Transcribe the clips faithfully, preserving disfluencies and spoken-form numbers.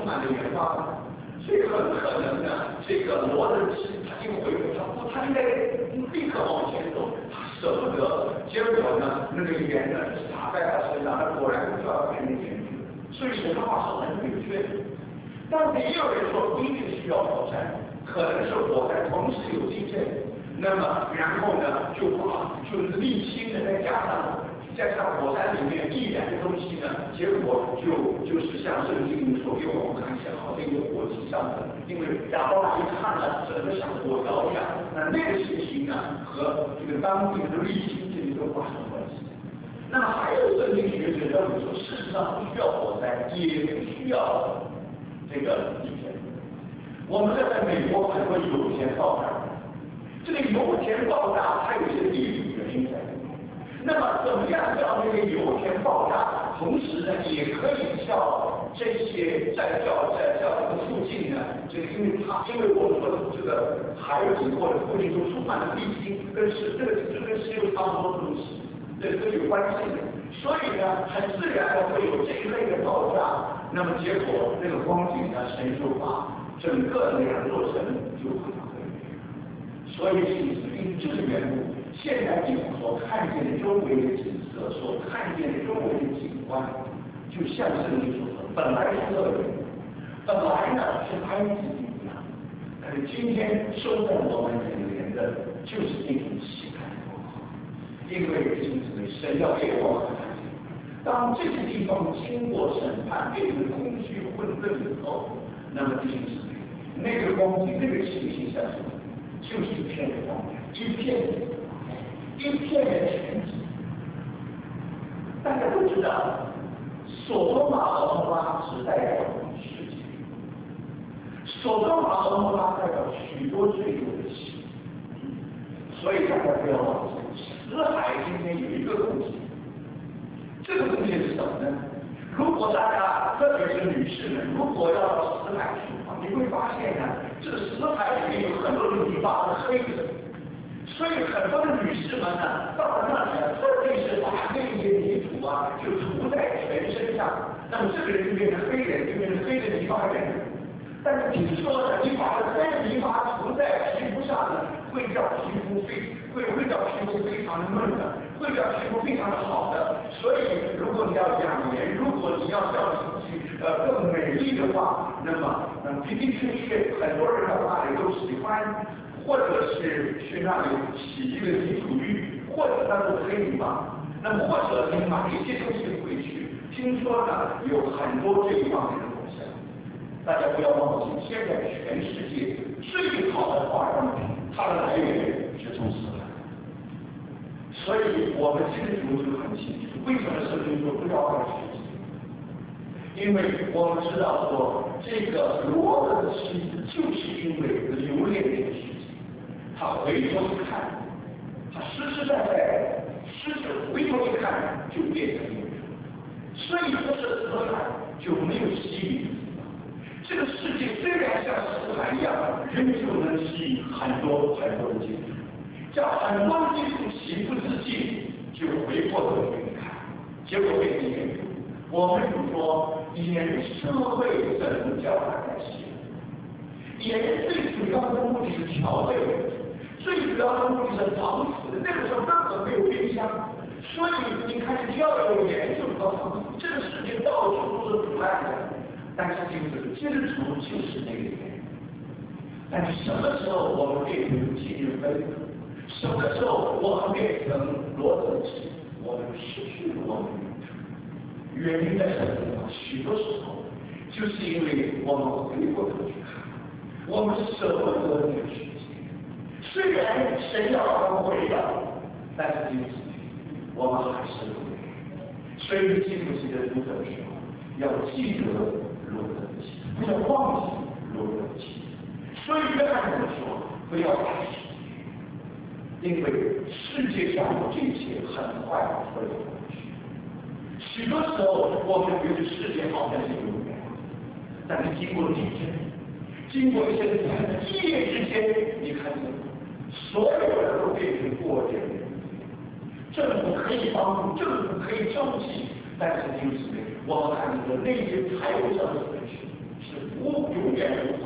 满了原发，所以很可能呢，这个罗德奇他就回头，他不，他应该立刻往前走，他舍不得。结果呢，那个盐呢打在他身上，他果然就要变成盐去了。所以神的话是很准确的。但是也有人说不一定需要火山，可能是火山同时有地震，那么然后呢就把就是沥青的再加上。加上火山里面易燃的东西呢，结果就就是像圣经所给我们看起来好像一个火机上的，因为亚伯拉一看呢，整个像火苗一样，那那个情形呢和这个当地的沥青这里都发生关系。那么还有圣经学者认为说，事实上不需要火灾，也不需要这个地震。我们在美国很多油田爆炸，这个油田爆炸它有一些地理原因在。那么怎么样叫那个油田爆炸？同时呢，也可以叫这些在叫在叫这个附近呢，这个因为它因为我们说这个海底或者附近都充满了沥青，跟石这个这跟石油差不多的东西，这都有关系的。所以呢，很自然的会有这一类的爆炸。那么结果那个光景呢，神就把整个两座城就毁毁灭。所以是因这个缘故。现在你所看见的周围的景色，所看见的周围的景观，就像圣经所说，本来是恶人，本来呢是埃及地一样，可是今天收在我们眼前的，就是这种期待的光芒。因为因此神要给我们看见，当这些地方经过审判变成空虚混沌以后，那么弟兄姊妹，那个光景，那个情形像什么？就是一片的光明，一片的。一片的全景，大家都知道，所多玛和蛾摩拉只代表世界，所多玛和蛾摩拉代表许多罪恶的心，所以大家不要忘记，死海今天有一个东西，这个东西是什么呢？如果大家，特别是女士们，如果要到死海去的话，你会发现呢，这个死海里面有很多的泥巴是黑的。所以很多的女士们呢，到了那里，特别是把那些泥土啊，就涂在全身上，那么这个人就变成黑人，就变成黑的泥巴人。但是听说呢，你把这黑的泥巴涂在皮肤上呢，会让皮肤非会会让皮肤非常的嫩的，会让皮肤非常的好的。所以如果你要养颜，如果你要让自己呃更美丽的话，那么那么的的确确很多人到那里都喜欢。或者是去那里洗一个泥土浴，或者那是黑泥巴，那么或者你买一些东西回去，听说呢有很多这一方面的东西。大家不要忘记，现在全世界最好的化妆品，它的来源是从死海。所以我们基督徒就很清楚，为什么圣经说不要爱世界？因为我们知道说，这个罗德的妻子就是因为留恋这个世界。他回头一看，他实实在在，失者回头一看就变成一个人，所以不是死海就没有吸引。这个世界虽然像死海一样，仍旧能吸引很多很多的基督徒，叫很多基督徒情不自禁就回过头去看，结果变成一个人。我们就说，盐社会怎么叫大家吸引？盐最主要的目的是调味。最主要的目的是防腐的，那个时候根本没有冰箱，所以你看只要有盐就能防腐。这个世界到处都是腐烂的，但是就是基督徒就是那个盐。但是什么时候我们变成基督徒？什么时候我们变成罗德基？我们失去了我们的原处。原因在什么地方？许多时候就是因为我们回过头去看，我们舍不得那个世界。虽然神要我们回到，但是因此我们还是不回。所以记不记得读的时候，要记得罗德的妻，不要忘记罗德的妻。所以约翰怎么说？不要爱世界，因为世界上的这一切很快会过去。许多时候我们觉得世界好像是永远，但是经过地震，经过一些一夜之间，你看见。所有人都变成过点人，政府可以帮助，政府可以救济，但是就是我们看到那些财务上的损失是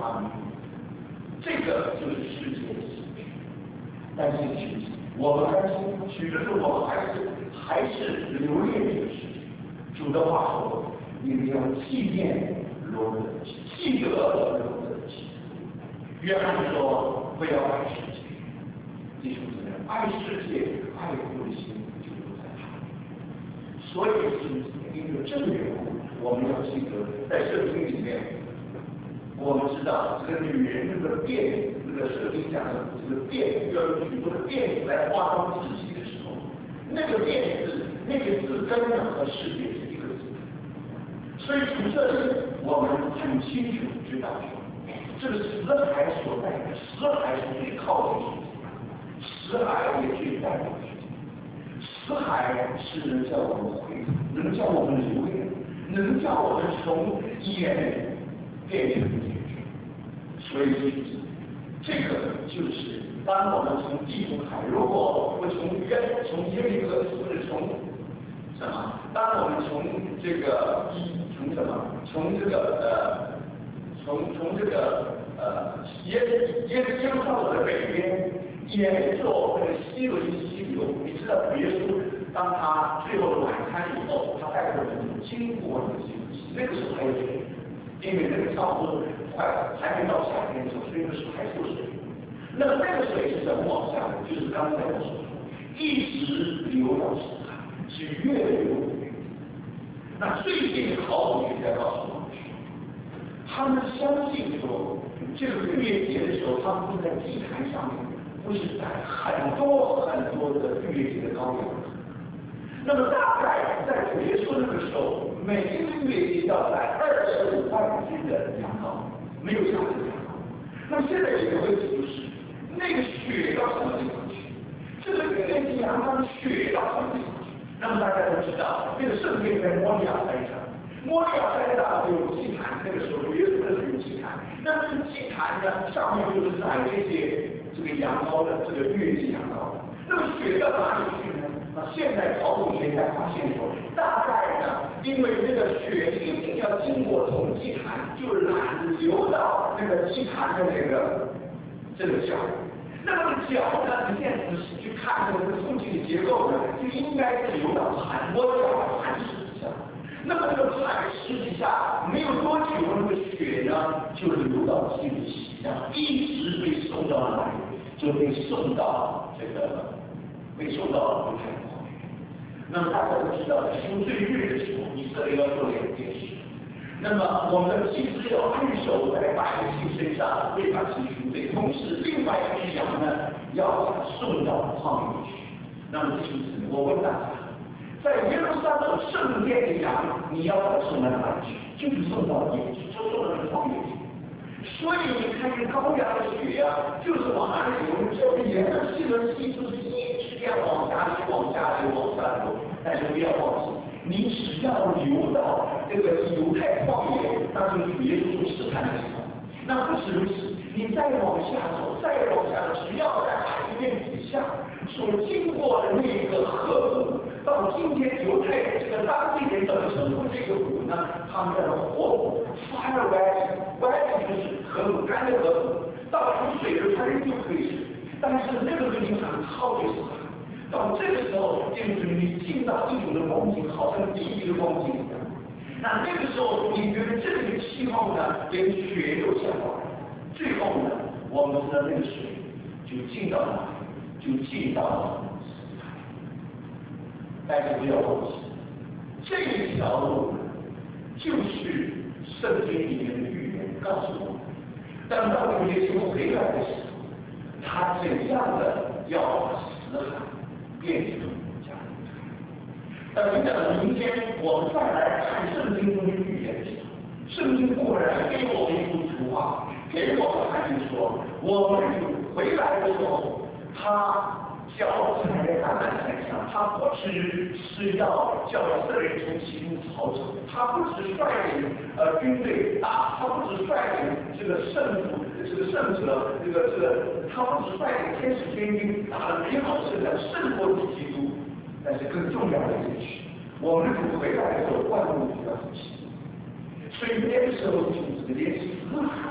发明，这个就是世界的喜剧。但是其实我们担心，其实我们还是还是留恋这个世界。主的话说，你们要纪念罗德的记，记得罗德的记。约翰说，不要爱世界，弟兄姊妹，爱世界、爱父的心就不在他里。所以是因为这个缘故，我们要记得，在圣经里面，我们知道这个女人这个辩，这个圣经讲的这个辩，要有许多的辩来化妆自己的时候，那个辩字，那个字根呢和世界是一个字。所以从这里，我们很清楚知道说，这个死海所在的死海是最靠近世界，死海也最代表世界。死海是能叫我们回头，能叫我们留恋，能叫我们从眼变成眼。所以这个就是当我们从地中海，如果我从约从耶利哥或者从什么，当我们从这个一从什么从这个呃从从这个呃耶耶耶路撒冷的北边沿着那个西伦溪流，你知道耶稣当他最后的晚餐以后，他带着人经过那个西伦溪，那个时候还有水，因为那个差不多快还没到夏天的时候，所以那时候还有水。那么那个水是怎么往下的？就是刚才我所说，一直流到死海，是越流越远。那最近考古学家告诉我们说，他们相信说，这个逾越节的时候，他们会在祭坛上面，会是摆很多很多的逾越节的羔羊。那么大概在结束那个时候，每一个逾越节要宰二十五万斤的羊羔，没有下的羊羔。那么现在有个问题就是，那个血到什么地方去？这个逾越节羊羔的血到什么地方去？那么大家都知道，这个圣殿在摩利亚山上，摩利亚山上有祭坛，那个时候耶稣那是有祭坛，那这个祭坛呢，上面就是宰这些这个羊羔的这个逾越节羊羔。那么血到哪里去呢？那现在考古学家发现说，大概呢，因为这个血一定要经过从祭坛，就是流到那个祭坛的那个这个角。那么这个角呢，你现在仔细去看这个空气的结构呢，就应该是流到很多角的磐石底下。那么这个磐石底下没有多久，那个血呢就流到基督溪上，一直被送到哪里？就被送到这个。被送到犹太国。那么大家都知道，在赎罪日的时候，以色列要做两件事。那么我们的祭司要按手在百姓身上，为他去赎罪；同时，另外一只羊呢，要把它送到旷野去。那么弟兄姊妹，我问大家，在耶路撒冷圣殿的羊，你要把它送到哪里去？就是送到野去，就送到旷野去。所以你看这羔羊的血啊，就是往哪里流？这个沿着西伦溪就是一直这样往下流、往下流、往下流。但是不要忘记，你只要流到这个犹太旷野，那就是耶稣试探的地方。那不止如此，你再往下走，再往下走，只要在海面底下所经过的那个河谷，到今天犹太这个当地人怎么称呼这个谷呢？他们叫做火谷 （Fire Valley），Valley 就是河谷，干的河谷，到有水的它就可以吃。但是那个地方很靠近死海，到这个时候，就是你进到一种的光景，好像地狱的光景一样。那那个时候，你觉得这个气候呢，连雪都下来，最后呢，我们知道那个水就进到哪里？就进到了死海。但是不要忘记，这一条路就是圣经里面的预言告诉我们，当到耶稣回来的时候，他怎样的要把死海变成家庭。等等，明天我们再来看圣经中的预言的时候，圣经果然给我们一幅图画，给我们看见说，我们回来的时候，他脚踩在橄榄山上，他不只是要叫以色列人从其中逃走，他不只率领呃军队打，他不只率领这个圣徒，这个圣者，这个这个，他不只率领天使天军打了美好胜仗，胜过主基督。但是更重要的一件事，我们主回来的时候，万物就要复兴。所以那个时候，就是连死海，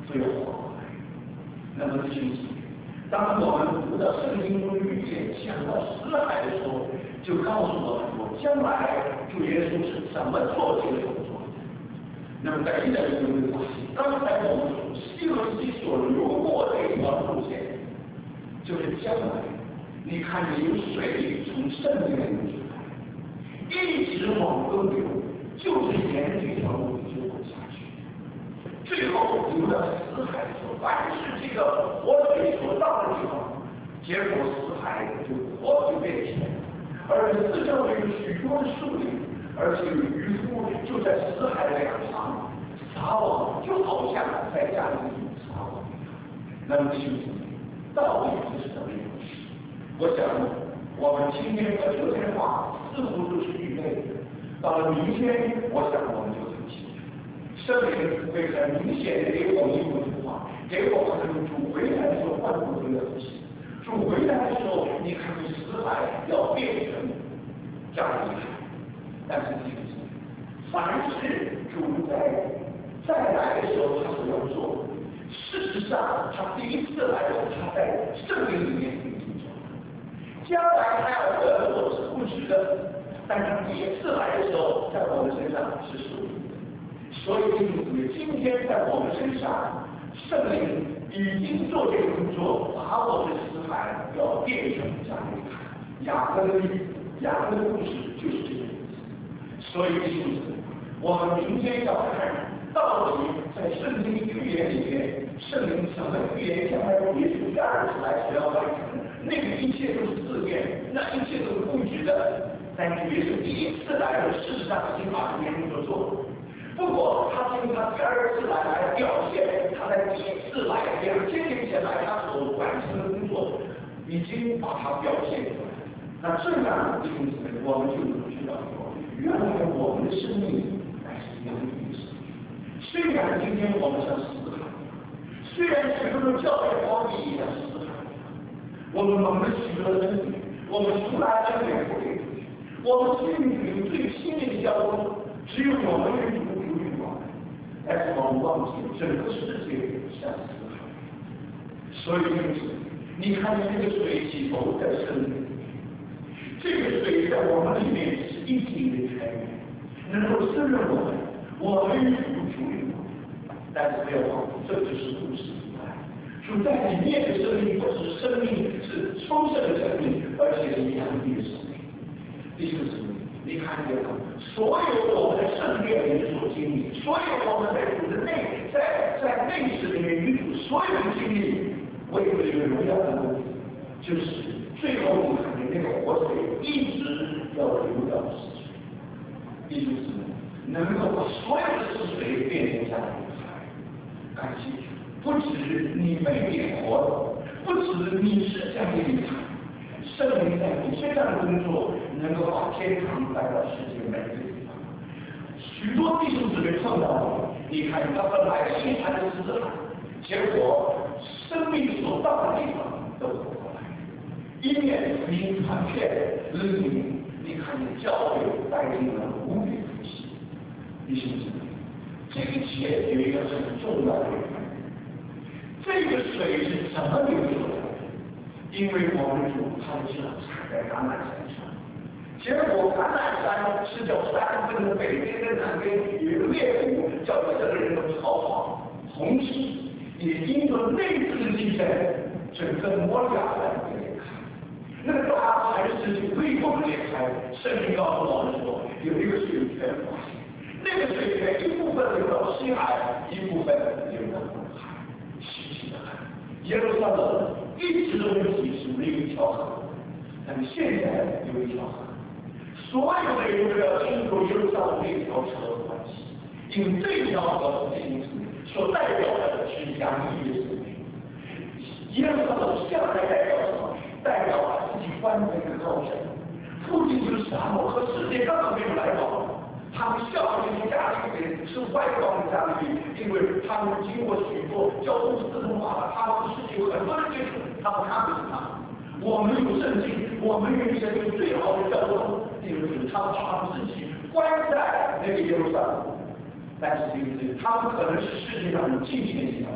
最后，那么弟兄姊妹，当我们读到圣经中预言讲到死海的时候，就告诉我们说，将来主耶稣是怎么做这个工作的。那么在一代人的关系，刚才我们说西河西所流过这条路线，就是将来你看见有水从圣灵里面出来，一直往东流，就是沿着这条路流过下去。最后流到死海的时候，凡是这个活水所到的地方，结果死海就活就变浅，而四周围有许多的树林，而且渔夫就在死海两旁撒网，就好像在家里撒网一样。那么弟兄姊妹，到底是什么一回事？我想，我们今天和昨天话似乎都是预备的，到了明天，我想我们就很清楚。圣灵会很明显的给我们一幅画，给我们主回来的时候换不同的东西。主回来的时候，你看你死海要变成这样一海，但是弟兄姊妹，凡是主在再来的时候，他所要做的，事实上他第一次来的时候，他在圣灵里面已经做了，将来他要得我是不知的，但他第一次来的时候，在我们身上是属于的。所以弟兄姊妹，今天在我们身上，圣灵已经做这个工作，把我们的死海要变成这样一海。雅各的雅各的故事就是这个意思。所以弟兄姊妹，我们明天要看到底在圣经预言里面，圣灵怎么预言将来耶稣第二次来所要完成的，那个一切都是自愿，那一切都是不值的。但是耶稣第一次来的，事实上已经把这些工作做了。不过他经他第二次来来表现，他在第一次来两千年前来他所完成的工作，已经把它表现出来。那这样弟兄姊妹，我们就能知道说，原来我们的生命乃是一样的意思。虽然今天我们像死海，虽然许多的教育方面也像死海，我们蒙了许多的真理，我们从来真理不给出去，我们心里有最亲密的交通，只有我们与主主与我们，但是我们忘记整个世界像死海。所以因此，你看见这个水起头在生命里面，这个水在我们里面是一体的泉源，能够滋润我们，我们与主主与我们。但是不要忘记，这只是故事以外，主在里面的生命不是生命，是丰盛的生命，而且是阳力的生命。弟兄姊妹，你看见了，所有我们的圣殿里所经历，所有我们在主的内，在在内室里面与主所有的经历，为了这个荣耀的目的，就是最后你看见那个活水一直要流到死水。弟兄姊妹，能够把所有的死水变成这样的海，感谢主，不止你被点活了，不止你是这样的一场。圣灵在你身上的工作，能够把天堂带到世界每个地方。许多弟兄姊妹碰到你，你看他本来是一潭的死海，结果生命所到的地方都走过来，一面福音传遍，另一面你看见教会带进了无比福气。弟兄姊妹，这一切有一个很重要的原因，这个水是怎么流出来的？因为我们主他的脚踩在橄榄山上，结果橄榄山是叫山分的北边跟南边有一个裂谷，叫做这个人的逃跑，红旗也因着内部的地震，整个摩利亚山裂开，那个大磐石就微风裂开。圣经告诉我们说，有一个水泉发现，那个水泉一部分流到西海，一部分流到东海，稀奇的很。耶路撒冷一直都没有提出那一条河，但是现在有一条河，所有的人都要经过耶路撒冷那条河的关系，因为这条河的名字所代表的是洋溢的生命。耶路撒冷向来代表什么？代表他自己关的一个高山，附近就是沙漠，和世界根本没有来往。他们效应的加利利是外邦的加利利，因为他们经过许多交通自动化了，他们世界有很多人接触，他们看不起他们。我们有圣经，我们有一些有最好的交通，就是他们把自己关在那个耶路撒冷。但是就是他们可能是世界上有近前几百人，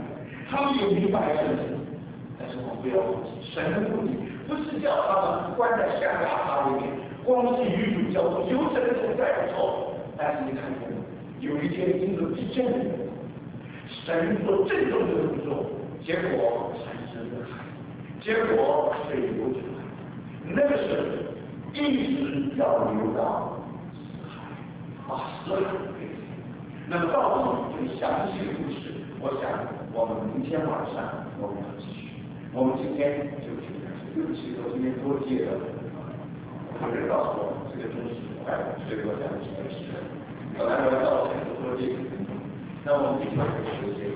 他们有明白圣经，但是我们不要忘记，神的目的不是叫他们关在象牙塔里面，光是与主交通，有神同在不错。但是你看见有一天因着地震，神做震动的动作，结果产生了海，结果水流出来，那个水一直要流到海，把死海给水。那么到底最详细的故事，我想我们明天晚上我们要继续。我们今天就就对不起，我今天多借了，有人告诉我这个东西快了，所以我讲几个时间。本来我要到前多借几分钟，那我们立马就时间。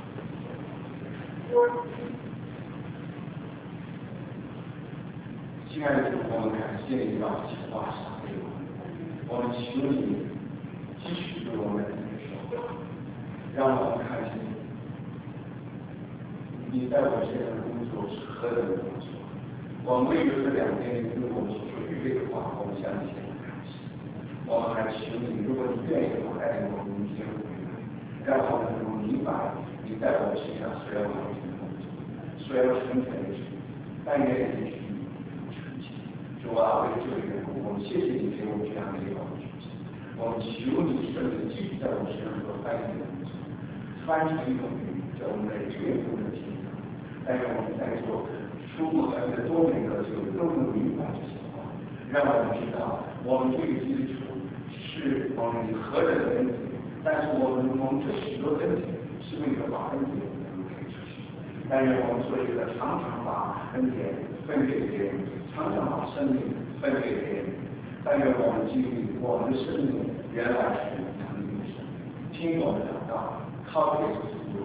亲爱的主，我们感谢你把这些话赏给我们，我们求你继续对我们说话，让我们看见你在我身上的工作是何等的工作。我们为了这两天对我们所预备的话，我们向你献上感谢。我们还求你，如果你愿意的话，带领我们明天回来，让我们能够明白你在我们身上所要完成的工作，所要成全的事，但愿你去成就。主啊，为这个缘故，我们谢谢你给我们这样的一个好主题。我们求你圣灵继续在我们身上做翻译的工作，翻成一种语，叫我们的绝不能听到。但愿我们在座初步和这多年的就都能明白这些话，让我们知道我们这个基础是我们何等的恩典，但是我们我们这许多恩典是为了把恩典能给出去。但愿我们做一个常常把恩典分给别人，常常把生命分给别人。但愿我们经历我们的生命原来是能力的生命，听我们祷告，靠耶稣基督